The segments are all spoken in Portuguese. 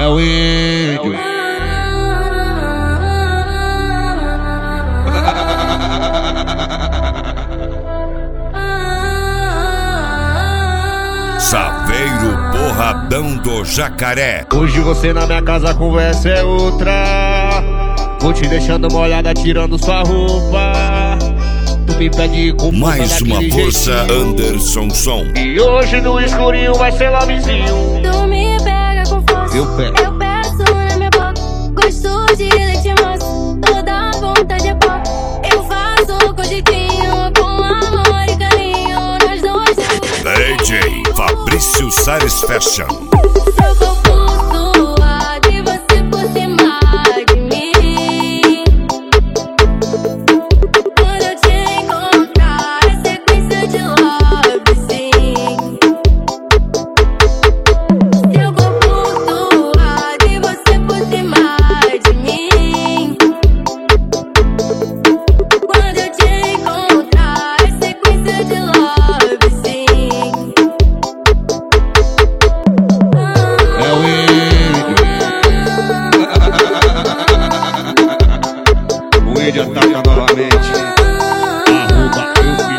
É o índio. Saveiro Porradão do Jacaré. Hoje você na minha casa, a conversa é outra. Vou te deixando molhada, tirando sua roupa. Tu me pede com mais uma força, jeitinho. Anderson Som. E hoje no escurinho vai ser lovezinho. Tu me pega com força, Eu pego. eu peço na minha boca. Gosto de leite moço, toda vontade é pouco. Eu faço com jeitinho, com amor e carinho. Nós dois DJ Fabrício Satisfaction. eu vou flutuar de você por cima de mim. Quando eu te encontrar, é sequência de love, sim. Eu vou flutuar de você por cima de mim. Quando eu te encontrar, é sequência de love, sim. É o índio. O índio ataca novamente. Arroba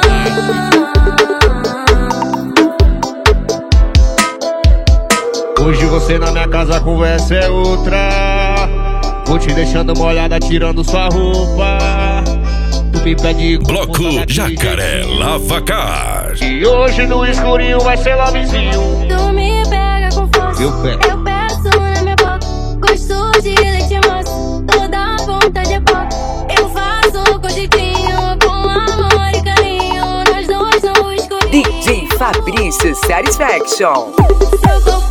eu. Hoje você na minha casa, a conversa é outra. Vou te deixando molhada, tirando sua roupa. Tu me pede com Bloco vontade daquele Jacaré jeitinho. Lavacar. E hoje no escurinho vai ser lovezinho. Tu me pega com força, Eu pego. eu peço na minha boca. Gosto de leite moço, toda vontade é pouco. Eu faço com jeitinho, com amor e carinho. Nós dois no escurinho. DJ Fabrício Satisfaction. Eu vou